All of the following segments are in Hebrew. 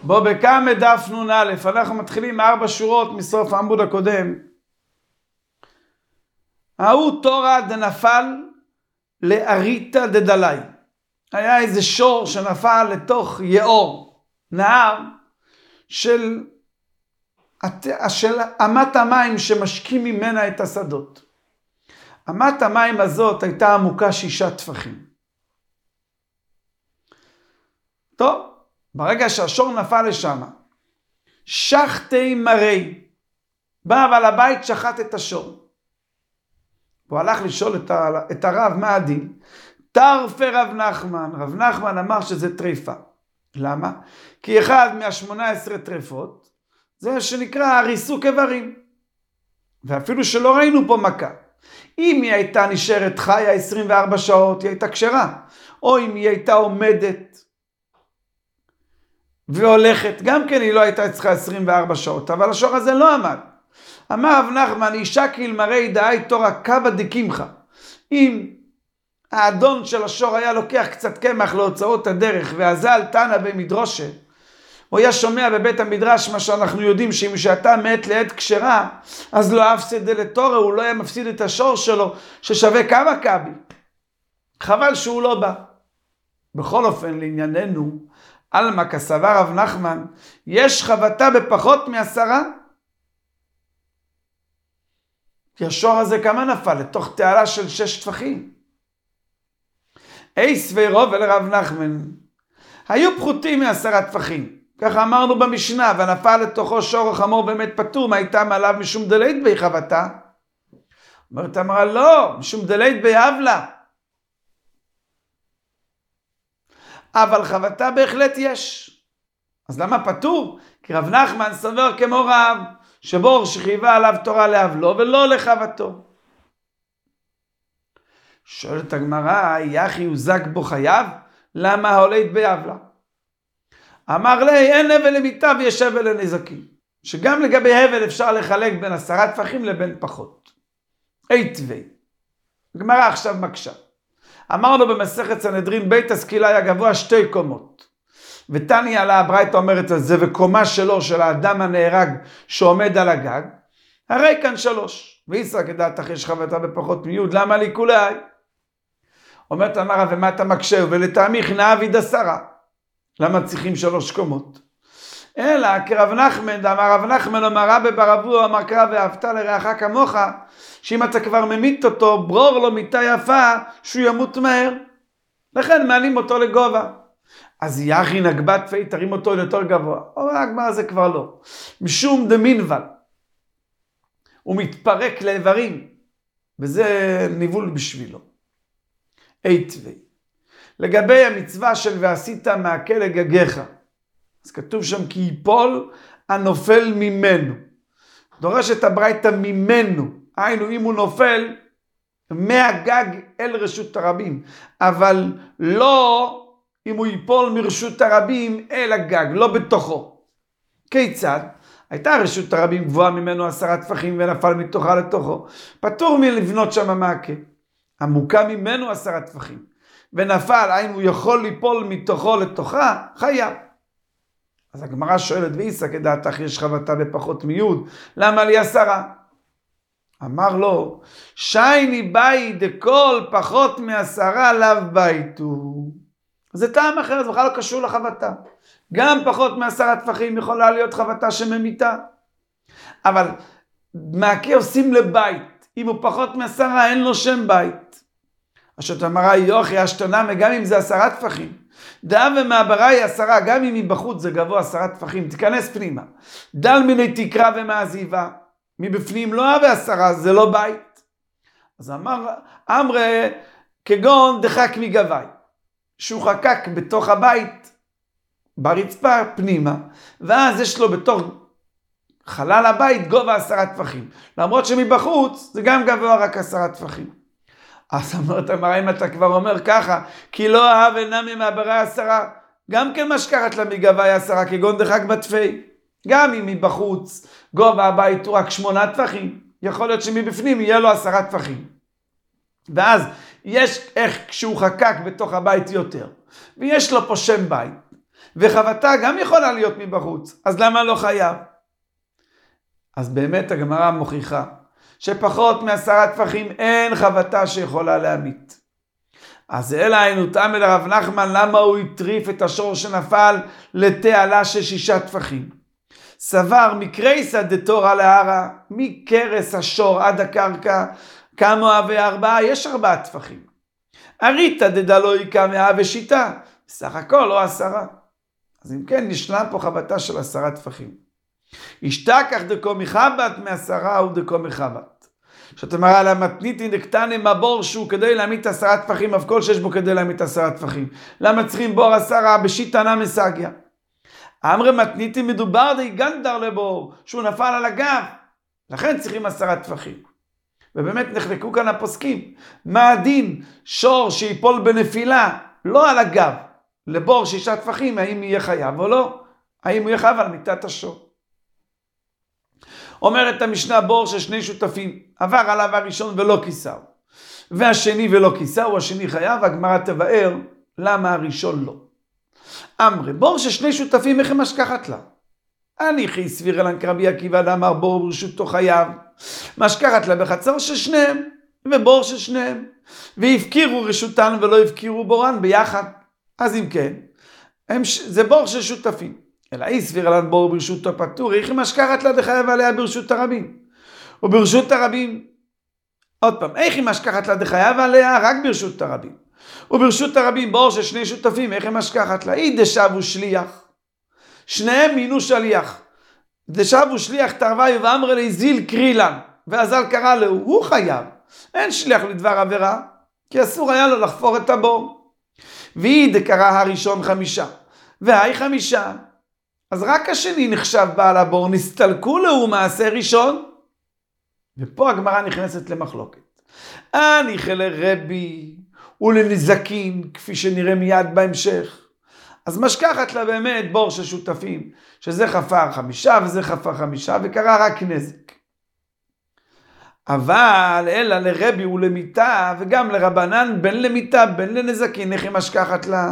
בו בקמא דף נ"א, אנחנו מתחילים 4 שורות מסוף העמוד הקודם. ההוא תורא דנפל לאריתא דדלי. היה איזה שור שנפל לתוך יאור, נהר של אמת המים שמשקים ממנה את השדות. אמת המים הזאת הייתה עמוקה 6 טפחים. טוב, ברגע שהשור נפל לשם, שחטי מרי, בא אבל הבית שחט את השור. הוא הלך לשאול את הרב מה הדין. טרפה רב נחמן. רב נחמן אמר שזה טריפה. למה? כי אחד מה-18 טריפות זה שנקרא ריסוק איברים. ואפילו שלא ראינו פה מכה. אם היא הייתה נשארת חיה 24 שעות, היא הייתה כשרה. או אם היא הייתה עומדת והולכת, גם כן היא לא הייתה צריכה 24 שעות. אבל השור הזה לא עמד. אמר רב נחמן, אישה כאלמרי דאי תורא קבא דקמחא. אם האדון של השור היה לוקח קצת קמח להוצאות הדרך, ואזל תנא במדרושה, הוא היה שומע בבית המדרש מה שאנחנו יודעים, שאם שאתה מעת לעת כשרה, אז לא אפסד לתורא, הוא לא היה מפסיד את השור שלו, ששווה כמה קבי. חבל שהוא לא בא. בכל אופן, לענייננו, אלמה כסבר רב נחמן, יש חבטה בפחות מ10? כי השור הזה כמה נפל? לתוך תעלה של 6 טפחים. סבי רוב לרב נחמן, היו פחותים מ10 טפחים. ככה אמרנו במשנה, ונפל לתוכו שור או חמור באמת פטור, מה הייתה מעליו משום דלית בי חבטה? אומרת אמרה לא, משום דלית בי הבלה. אבל חבטה בהחלט יש. אז למה פטור? כי רב נחמן סבר כמו רב, שבור שחייבה עליו תורה להבלו ולא לחבטו. שואלת הגמרא, יחי הוזק בו חייב? למה הולית בהבלה? אמר לי, אין הבל למיתה ויש הבל לנזקים. שגם לגבי הבל אפשר לחלק בין 10 טפחים לבין פחות. תווי. הגמרא עכשיו מקשה. אמרנו במסכת סנהדרין, בית הסקילה היה גבוה 2 קומות. ותניא עלה הברייתא אומרת על זה, וקומה שלו, של האדם הנהרג שעומד על הגג, הרי כאן 3. ויסרא כדעת אחרי שחבטה בפחות מיוד, למה לי כולי? אומרת אמרה, ומה אתה מקשה? ולטעמי נאביד 10. למה צריכים 3 קומות? אלא כרב נחמן, אמר רב נחמן, אמר רבי בר אבוה, אמר קרא ואהבת לרעך כמוך, שאם אתה כבר ממית אותו, ברור לו מיתה יפה, שהוא ימות מהר. לכן מעלים אותו לגובה. אז יחי נגבת פי, תרים אותו יותר גבוה. אבל הגמרא זה כבר לא. משום דמינבל. הוא מתפרק לאיברים. וזה ניבול בשבילו. תווי. לגבי המצווה של ועשית מעקה לגגיך. אז כתוב שם כי ייפול הנופל ממנו. דורשת הברייתא ממנו. היינו אם הוא נופל מהגג אל רשות הרבים. אבל לא אם הוא ייפול מרשות הרבים אל הגג, לא בתוכו. כיצד? הייתה רשות הרבים גבוהה ממנו 10 טפחים ונפל מתוכה לתוכו. פטור מלבנות שם מעקה. עמוקה ממנו 10 טפחים. ונפל, האם הוא יכול ליפול מתוכו לתוכה? חייב. אז הגמרא שואלת, ואיסא כדעתך יש חבטה בפחות מיוד, למה לי 10? אמר לו, שייני ביי דכל פחות מ10 לאו ביתו. זה טעם אחר, זה בכלל לא קשור לחבטה. גם פחות מ10 טפחים יכולה להיות חבטה שממיתה. אבל מעקה עושים לבית. אם הוא פחות מ10 אין לו שם בית. אשר אמרה יוכי השתנה גם אם זה 10 טפחים. דעה ומעברה היא 10, גם אם היא בחוץ זה גבוה 10 טפחים. תיכנס פנימה. דל מיני תקרה ומעזיבה. מבפנים לא אהבה 10, זה לא בית. אז אמרה כגון דחק מגבי. שהוא חקק בתוך הבית, ברצפה פנימה, ואז יש לו בתוך חלל הבית גובה 10 טפחים. למרות שמבחוץ זה גם גבוה רק 10 טפחים. אז אמרת, אם אתה כבר אומר ככה, כי לא אהב אינם ממעברה 10, גם כן מה שקראת לה מגבי 10, כגון דחק בתפי. גם אם מבחוץ גובה הבית הוא רק 8 טפחים, יכול להיות שמבפנים יהיה לו 10 טפחים. ואז יש איך כשהוא חקק בתוך הבית יותר, ויש לו פה שם בית, וחבטה גם יכולה להיות מבחוץ, אז למה לא חייב? אז באמת הגמרא מוכיחה שפחות מ10 טפחים אין חבטה שיכולה להמית. אז אלא היינו תמל רב נחמן, למה הוא הטריף את השור שנפל לתעלה של 6 טפחים? סבר מקרייסא דתורא להרא, מקרס השור עד הקרקע, כמה ו4, יש 4 טפחים. אריתא דדלויקא 100 בסך הכל או 10. אז אם כן, נשלם פה חבטה של 10 טפחים. השתכח דקו מחבת מ10 ודקו מחבת. זאת אומרת, למתניתין דקטני מבור שהוא כדי להמית 10 טפחים, אף כל שיש בו כדי להמית 10 טפחים. למה צריכים בור 10? בשיטה מסגיה. אמרי מתניתין מדובר די גנדר לבור, שהוא נפל על הגב. לכן צריכים 10 טפחים. ובאמת נחלקו כאן הפוסקים. מה הדין? שור שיפול בנפילה, לא על הגב, לבור 6 טפחים, האם יהיה חייב או לא? האם הוא יהיה חייב על מיתת השור? אומרת המשנה, בור של 2 שותפים, עבר עליו הראשון ולא כיסהו, והשני ולא כיסהו, השני חייב, הגמרא תבאר למה הראשון לא. אמרי, בור של 2 שותפים, איך הם משכחת לה? הניחי סביר אלן כרבי עקיבא דאמר בור ברשותו חייב, משכחת לה בחצר של שניהם, ובור של שניהם, והפקירו רשותן ולא הפקירו בורן ביחד. אז אם כן, זה בור של שותפים. אלא אי סביר אלן בור ברשותו פטור, איך היא משכחת לה דחייב עליה ברשות הרבים? וברשות הרבים, עוד פעם, איך היא משכחת לה דחייב עליה? רק ברשות הרבים. וברשות הרבים בור של 2 שותפים, איך היא משכחת לה? אי דשבו שליח. שניהם מינו שליח. דשבו שליח תרווי ואמר לי זיל קרילן, והזל קרא לו, הוא חייב. אין שליח לדבר עבירה, כי אסור היה לו לחפור את הבור. והיא דקרא הראשון 5, והי 5. אז רק השני נחשב בעל הבור, נסתלקו לו מעשה ראשון. ופה הגמרא נכנסת למחלוקת. הניחא לרבי ולנזקין, כפי שנראה מיד בהמשך. אז משכחת לה באמת בור של שותפים, שזה חפר 5 וזה חפר 5, וקרה רק נזק. אבל אלא לרבי ולמיתה, וגם לרבנן, בין למיתה, בין לנזקין, איך היא משכחת לה?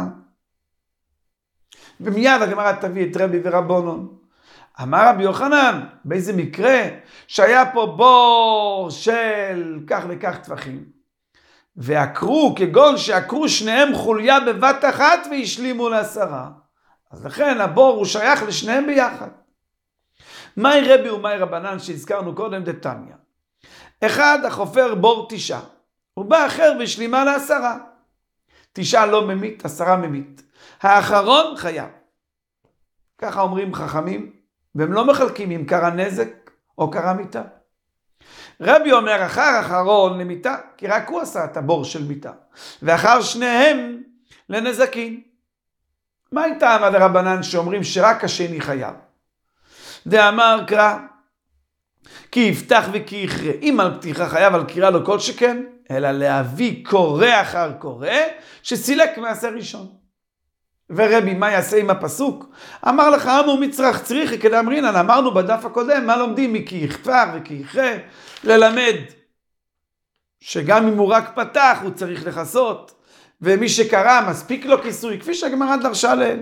ומיד הגמרא תביא את רבי ורבונון. אמר רבי יוחנן, באיזה מקרה שהיה פה בור של כך וכך טפחים, ועקרו, כגון שעקרו שניהם חוליה בבת אחת והשלימו ל10. אז לכן הבור הוא שייך לשניהם ביחד. מהי רבי ומהי רבנן שהזכרנו קודם? דתניא. אחד החופר בור 9, ובא אחר והשלימה ל10. 9 לא ממית, 10 ממית. האחרון חייב. ככה אומרים חכמים, והם לא מחלקים אם קרה נזק או קרה מיתה. רבי אומר אחר אחרון למיתה, כי רק הוא עשה את הבור של מיתה, ואחר שניהם לנזקין. מה הייתה עמד הרבנן שאומרים שרק השני חייב? דאמר קרא, כי יפתח וכי יכרה, אם על פתיחה חייב על קריאה לא כל שכן, אלא להביא קורא אחר קורא, שסילק מעשה ראשון. ורבי, מה יעשה עם הפסוק? אמר לך, אמו מצרך צריכי כדאמרינן, אמרנו בדף הקודם, מה לומדים? מכי יחפר וכי יכרה, ללמד שגם אם הוא רק פתח, הוא צריך לחסות, ומי שקרא, מספיק לו כיסוי, כפי שהגמרא דרשה להם.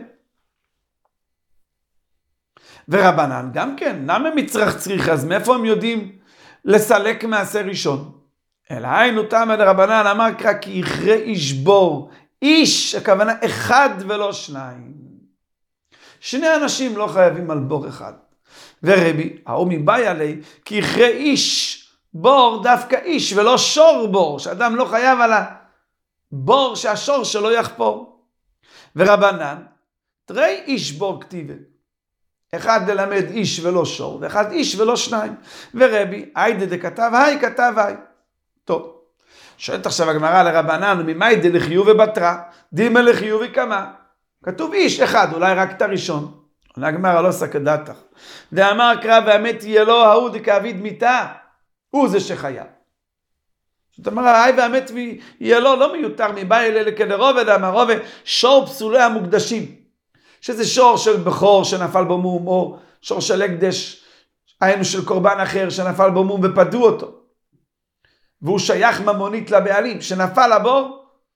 ורבנן, גם כן, למה מצרך צריכי? אז מאיפה הם יודעים לסלק מעשה ראשון? אלא היינו תמא דרבנן, אמר קרא כי יכרה איש בור, איש, הכוונה 1 ולא 2. 2 אנשים לא חייבים על בור אחד. ורבי, האומי באי עלי, כי יכרה איש בור דווקא איש, ולא שור בור, שאדם לא חייב על הבור שהשור שלו יחפור. ורבנן, תראי איש בור כתיבה. 1 ללמד איש ולא שור, ו1 איש ולא 2. ורבי, היידה דכתב היי, כתב היי. טוב. שואלת עכשיו הגמרא לרבנן, ממאי דלחיוב ובטרה, דימה לחיוב וכמה. כתוב איש 1, אולי רק את הראשון. עונה הגמרא לא סקדתך. דאמר קרא והמת יהיה לו, ההוא דכאביד מיתה, הוא זה שחייב. זאת אומרת, ההי והמת יהיה לו, לא מיותר מבאי אלה כדרובד, אמרובד, שור פסולי המוקדשים. שזה שור של בכור שנפל בו מום, או שור של הקדש, היינו של קורבן אחר שנפל בו מום ופדו אותו. והוא שייך ממונית לבעלים, שנפל הבור,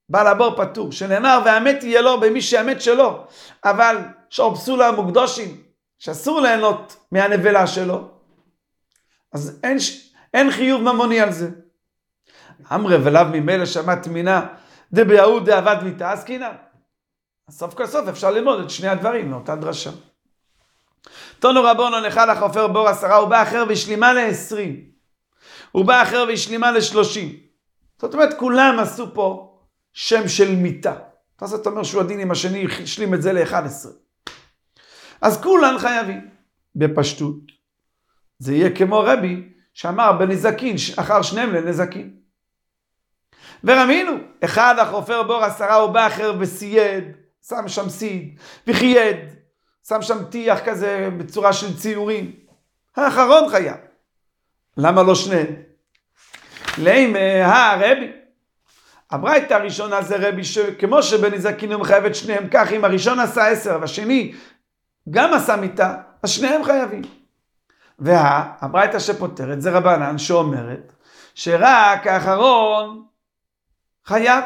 בעל הבור פטור, שנאמר והמת יהיה לו במי שהמת שלו, אבל שור פסולה המוקדושים, שאסור ליהנות מהנבלה שלו, אז אין חיוב ממוני על זה. אמרי ולאו ממילא שמע תמינה, דביהו דאבד מיתה עסקינן. סוף כל סוף אפשר ללמוד את שני הדברים מאותה דרשה. תנו רבונן אחד החופר בור 10, הוא בא אחר והשלימה ל-20. הוא בא אחר והשלימה ל-30. זאת אומרת, כולם עשו פה שם של מיתה. זאת אומרת שהוא הדין עם השני, השלים את זה ל-11. אז כולם חייבים. בפשטות. זה יהיה כמו רבי שאמר בנזקין, אחר שניהם לנזקין. ורמינו, אחד החופר בור 10, הוא בא אחר וסייד, שם שם סיד, וחייד, שם שם תיח כזה בצורה של ציורים. האחרון חייב. למה לא שניהם? לאים הרבי. הברייתא הראשונה זה רבי שכמו שבנזקין הוא מחייב את שניהם, כך אם הראשון עשה 10 והשני גם עשה מיתה, אז שניהם חייבים. והברייתא שפותרת זה רבנן שאומרת שרק האחרון חייב.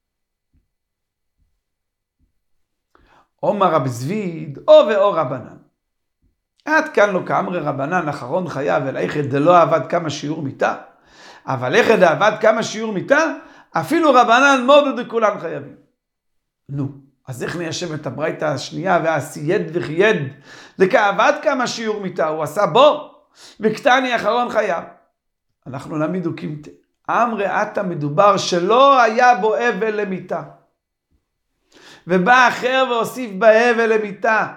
אומר רב זביד או ואו רבנן. עד כאן לא כאמרי רבנן אחרון חייב, אלא איכד דלא עבד כמה שיעור מיתה. אבל איכד עבד כמה שיעור מיתה, אפילו רבנן מודו דכולן חייבים. נו, אז איך ניישב את הברייתא השנייה והסייד וחייד? זה כעבד כמה שיעור מיתה, הוא עשה בור, וקטני אחרון חייב. אנחנו נעמידו קימתה. אמרי עתה מדובר שלא היה בו אבל למיתה. ובא אחר והוסיף בהבל למיתה.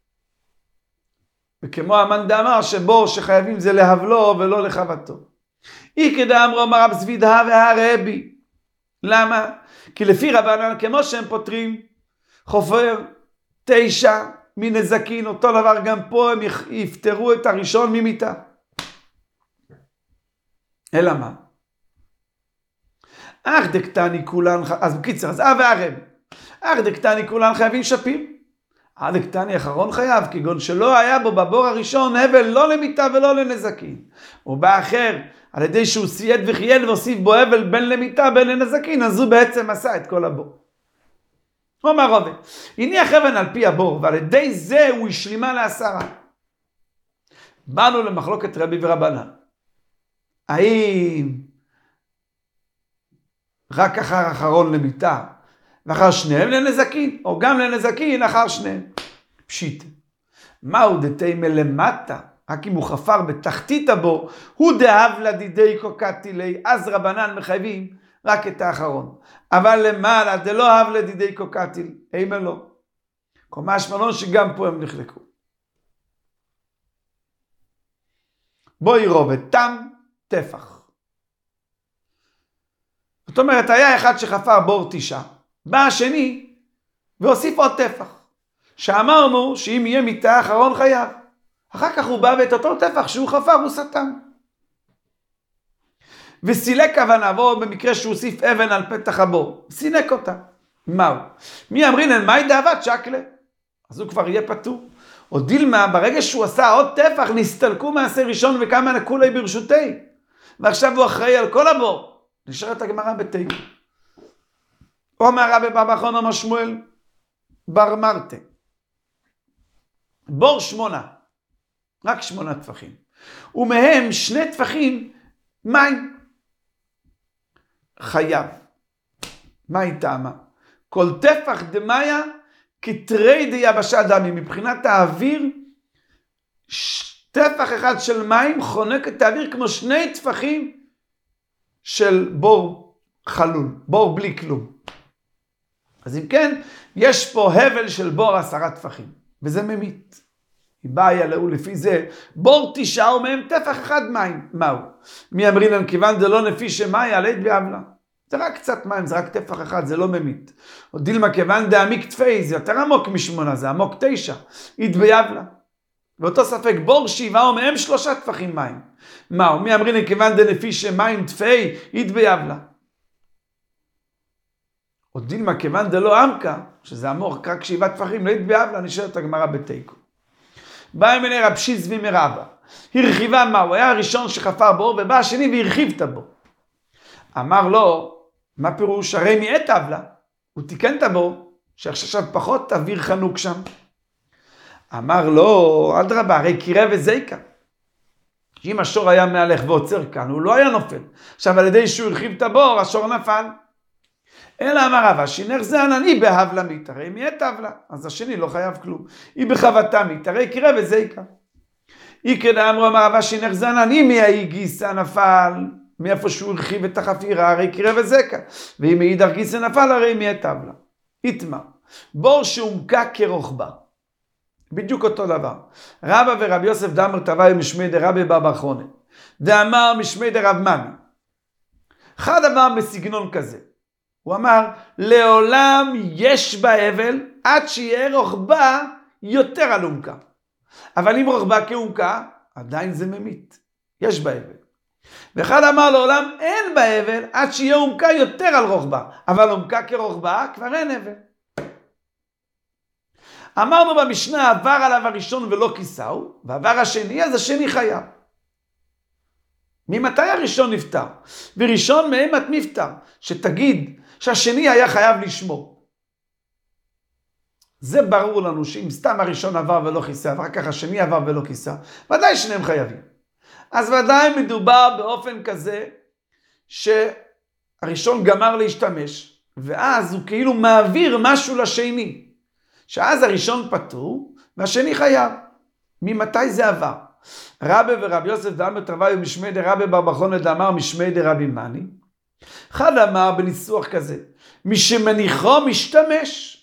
וכמו המאן דאמר שבור שחייבים זה להבלו ולא לחבטו. אי כדאמרו אמר רב זביד והרבי. למה? כי לפי רבנן כמו שהם פותרים חופר 9 מנזקין, אותו דבר גם פה הם יפטרו את הראשון ממיתה. אלא מה? אך דקטני כולן, אז בקיצר, אז והרבי. אך דקטני כולן חייבים שפים. דקטני אחרון חייב, כגון שלא היה בו בבור הראשון הבל לא למיתה ולא לנזקין. הוא בא אחר, על ידי שהוא סייד וחייד והוסיף בו הבל בין למיתה בין לנזקין, אז הוא בעצם עשה את כל הבור. הוא אמר רבי, הניח אבן על פי הבור, ועל ידי זה הוא השלימה ל10. באנו למחלוקת רבי ורבנן. האם רק אחר אחרון למיתה, ואחר שניהם לנזקין, או גם לנזקין אחר שניהם? פשיט. מהו דתימה למטה? רק אם הוא חפר בתחתית הבור, הוא דאב לדידי קוקטילי, אז רבנן מחייבים רק את האחרון. אבל למעלה דלא אב לדידי קוקטיל, אימה לא. קומה שמלון שגם פה הם נחלקו. בואי רובד, תם טפח. זאת אומרת, היה אחד שחפר בור 9, בא השני והוסיף עוד טפח. שאמרנו שאם יהיה מיתה אחרון חייב. אחר כך הוא בא ואת אותו טפח שהוא חפר הוא סתם. וסילק אבניו, במקרה שהוא הוסיף אבן על פתח הבור. סילק אותה. מהו? מי אמרינן מאי דאבד שקלה? אז הוא כבר יהיה פטור. או דילמה, ברגע שהוא עשה עוד טפח, נסתלקו מעשה ראשון וכמה נקולי ברשותי. ועכשיו הוא אחראי על כל הבור. נשארת הגמרא בתיק. אומר רבי בר בכון אומר שמואל בר מרתה. בור 8. רק 8 טפחים. ומהם 2 טפחים מים. חייב. מה היא טעמה? כל טפח דמיה כתרי דיבשה דמי. מבחינת האוויר, טפח אחד של מים חונק את האוויר כמו 2 טפחים של בור חלול. בור בלי כלום. אז אם כן, יש פה הבל של בור 10 טפחים. וזה ממית. היא באה לאו לפי זה, בור 9 ומהם טפח אחד מים. מהו? מי אמרינן כיוון זה לא נפי שמאי עלית בעוולה. זה רק קצת מים, זה רק טפח אחד, זה לא ממית. או דילמה כיוון דעמיק תפי, זה יותר עמוק מ8, זה עמוק 9. עית בעוולה. ואותו ספק, בור 7 ומהם 3 טפחים מים. מהו? מי אמרינן כיוון דנפי שמים תפי, עית בעוולה. או דילמה כיוון דלא עמקה, שזה עמוק רק 7 טפחים, לעית בעוולה, נשארת הגמרא בתיקו. בא מני רב שיזבי מרבה, הרחיבה מה? הוא היה הראשון שחפר בור, ובא השני והרחיב את הבור. אמר לו, מה פירוש? הרי מעת עוולה, הוא תיקן את הבור, שעכשיו פחות אוויר חנוק שם. אמר לו, אדרבה, הרי קירה וזיקה. אם השור היה מהלך ועוצר כאן, הוא לא היה נופל. עכשיו, על ידי שהוא הרחיב את הבור, השור נפל. אלא אמר רבא, שינך זה ענני בהבלה מית, הרי מי את הבלה? אז השני לא חייב כלום. היא בחבטה מית, הרי קירה וזיקה. היא כדה אמר רבא, שינך זה ענני מי הגיסה נפל, מאיפה שהוא הרחיב את החפירה, הרי קירה וזיקה. ואם מאידך גיסה נפל, הרי מי את הבלה. איתמה, בור שעומקה כרוחבה. בדיוק אותו דבר. רבא ורבי יוסף דאמר תוואי משמי דרבי בר חונה. דאמר משמי דרב מני. אחד אמר בסגנון כזה. הוא אמר, לעולם יש בה אבל, עד שיהיה רוחבה יותר על עומקה. אבל אם רוחבה כעומקה, עדיין זה ממית. יש בה אבל. ואחד אמר, לעולם אין בה אבל, עד שיהיה עומקה יותר על רוחבה. אבל עומקה כרוחבה, כבר אין אבל. אמרנו במשנה, עבר עליו הראשון ולא כיסהו, ועבר השני, אז השני חייב. ממתי הראשון נפטר? וראשון מהם את נפטר, שתגיד שהשני היה חייב לשמור. זה ברור לנו שאם סתם הראשון עבר ולא כיסה, ואחר כך השני עבר ולא כיסה, ודאי שניהם חייבים. אז ודאי מדובר באופן כזה, שהראשון גמר להשתמש, ואז הוא כאילו מעביר משהו לשני. שאז הראשון פטור, והשני חייב. ממתי זה עבר? רבי ורבי יוסף דאמר תוואי משמי דרבי בר חונה דאמר משמי דרבי מני. אחד אמר בניסוח כזה, מי שמניחו משתמש.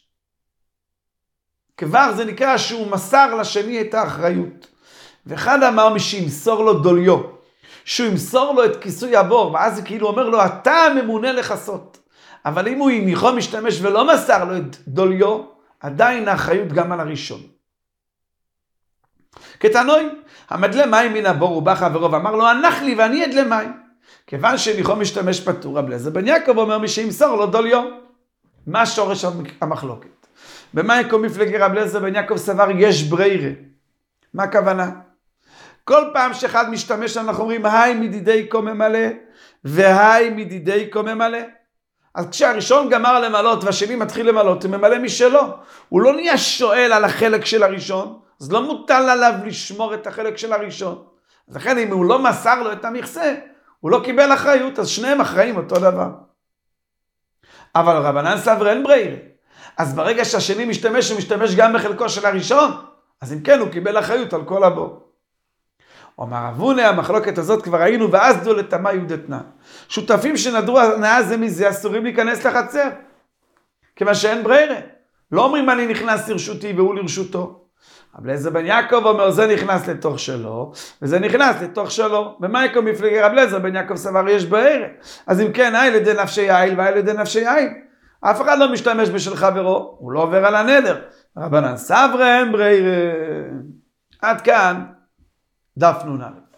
כבר זה נקרא שהוא מסר לשני את האחריות. ואחד אמר מי שימסור לו דוליו, שהוא ימסור לו את כיסוי הבור, ואז זה כאילו אומר לו, אתה ממונה לחסות. אבל אם הוא הניחו משתמש ולא מסר לו את דוליו, עדיין האחריות גם על הראשון. כתנוי, המדלה מים מן הבור ובא חברו ואמר לו, הנח לי ואני אדלה מים. כיוון שניחו משתמש פטור, רבי אליעזר בן יעקב אומר מי שימסור לו דוליו. מה שורש המחלוקת? במה יקום מפלגי רבי אליעזר בן יעקב סבר יש ברירה. מה הכוונה? כל פעם שאחד משתמש אנחנו אומרים, היי מדידי קום ממלא, והי מדידי קום ממלא. אז כשהראשון גמר למלות והשני מתחיל למלות, הוא ממלא משלו. הוא לא נהיה שואל על החלק של הראשון, אז לא מוטל עליו לשמור את החלק של הראשון. אז לכן אם הוא לא מסר לו את המכסה, הוא לא קיבל אחריות, אז שניהם אחראים אותו דבר. אבל רבנן סבר אין ברירה. אז ברגע שהשני משתמש, הוא משתמש גם בחלקו של הראשון, אז אם כן הוא קיבל אחריות על כל הבור. אומר אבונה, המחלוקת הזאת כבר ראינו, ואז דו לתמה יהודתנה. שותפים שנדרו הנאה זה מזה, אסורים להיכנס לחצר. כיוון שאין ברירה. לא אומרים אני נכנס לרשותי והוא לרשותו. רבי אליעזר בן יעקב אומר זה נכנס לתוך שלו, וזה נכנס לתוך שלו. ומה יקום מפלגי רבי אליעזר בן יעקב סבר יש ברירה. אז אם כן, היי לידי נפשי יעיל והי לידי נפשי עין. אף אחד לא משתמש בשל חברו, הוא לא עובר על הנדר. רבנן סברה אין ברירה. עד כאן. דף נ"א.